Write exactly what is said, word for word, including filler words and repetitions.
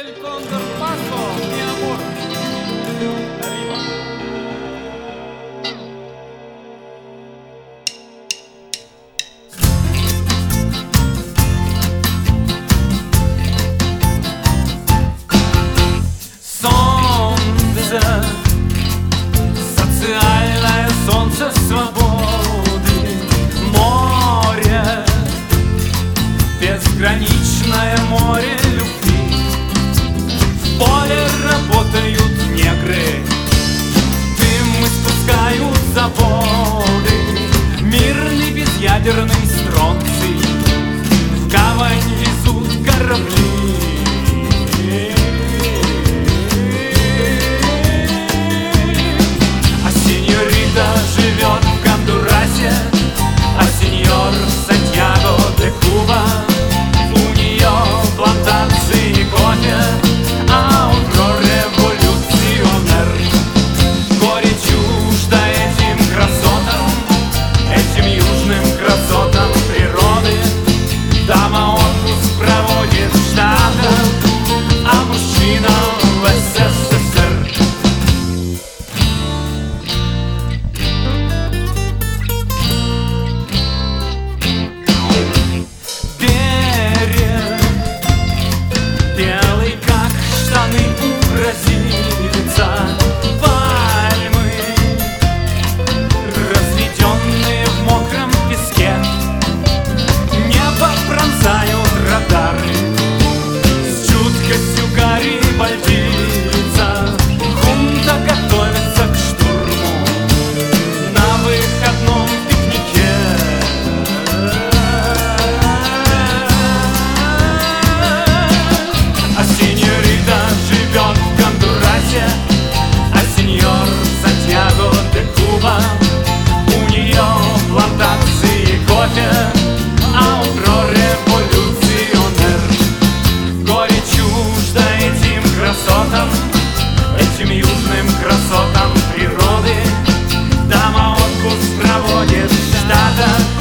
El Cóndor Paso, mi amor. Arriba. Солнце, социальное солнце свободы, море, безграничное море любви. В поле работают негры, дым испускают заводы, мирный безъядерный стронций в гавань везут корабли. Живет в Гондурасе, а сеньор Сантьяго де Куба. У нее плантации кофе, а он прореволюционер. Горе чуждо этим красотам, этим южным красотам природы. Дама отпуск проводит в Штатах, а мужчина в эс эс эс эр. Белый, как штаны у бразильца, пальмы, разведенные в мокром песке. Небо пронзают радары с чуткостью гарибальдийца. Хунта готовится к штурму на выходном пикнике. Живет в Гондурасе, а сеньор Сантьяго де Куба. У нее плантации кофе, а он прореволюционер. Горе чуждо этим красотам, этим южным красотам природы. Дама отпуск проводит в Штатах,